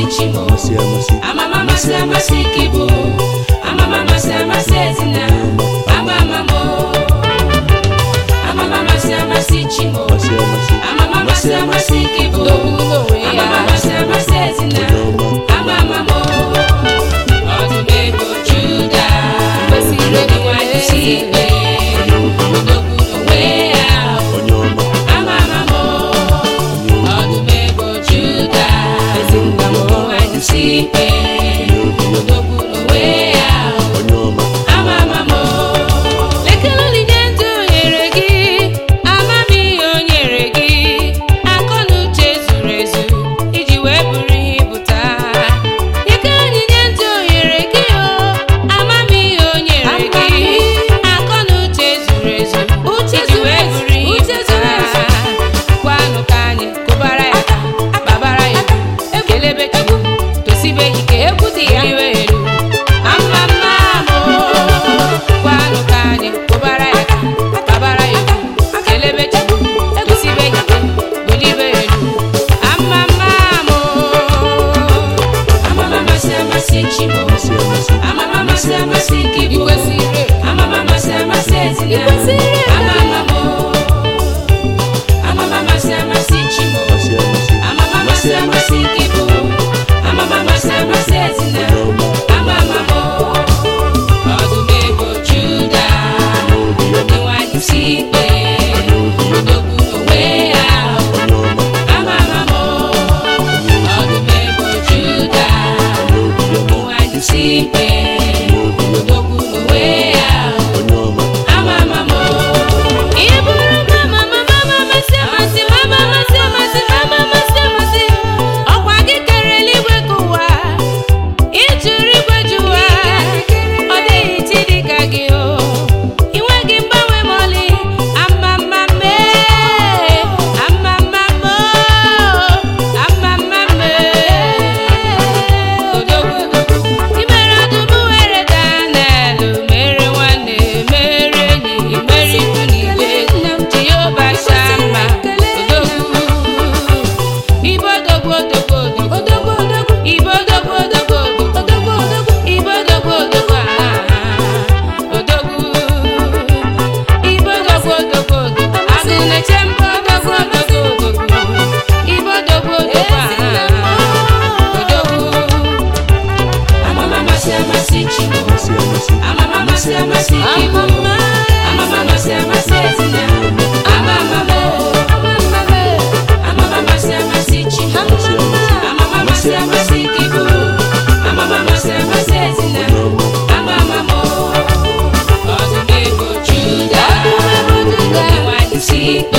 chimo. Amama masi amasi kibo. Amama masi amasi ezina. Amama mo. Amama masi amasi chimo. Amama masi amasi kibo. Amama masi amasi ezina. Amama mo. Odumego Juda. Basiro ni wani sibe. Odokuno wea. Amama mo. Odumego Juda. Basiro ni wani sibe. Odokuno wea. Amama mo. Lekelo ni nyendu yeregi. Amami onyeregi. Akonu chezurezu. Iji weburi hibuta. Lekelo ni nyendu yeregi o. Amami onyeregi. Akonu chezurezu. Iji weburi hibuta. Kwanu kanye kubara ya. Babara ya. Kelebe chibu. Tosibe ike ekwuti ya. Iweru. Amama mo. Kwanu kanye kubara ya. Babara ya. Kelebe chibu. Tosibe ike. Iweru. Amama mo. Amama masi amasi chimo. Amama masi amasi kibo. Amama masi amasi ezina. Amama mo. Amama masi amasi chimo. Amama masi amasi kibo. Amama masi amasi ezina. Amama mo. Odumego Juda. Ni wani sibe. Odokuno wea. Amama mo. Odumego Juda. Ni wani sibe. Odokuno wea. Amama mo. Iburu mama mama masi amasi mama masi amasi mama masi amasi. Ọkwa gị kere eluigwe ka ụwa. Ijuru igwe juwa. Ọ dịghị chi dịka gị o. I nweghị mgbanwe ma ọlị. Amama me. Amama mo. Amama me. Odogwu. I mere ọdụm were Daniel. Mere nwanne. Mere enyi. Mere ikwu n'igwe. Jehova Shama. Odogwu. Ibo odogwu odogwu odogwu. Ibo odogwu odogwu odogwu. Ibo odogwu odogwu odogwu. Ibo odogwu odogwu odogwu. Agụ na-eche mba odogwu odogwu odogwu. Ibo odogwu odogwu odogwu. Amama masi amasi chimo. Amama masi amasi kibo. Amama masi amasi ezina. Amama mo. Amama masi amasi chimo. Amama masi amasi kibo. Amama masi amasi ezina. Amama mo. Odumego Juda. Ni wani sibe.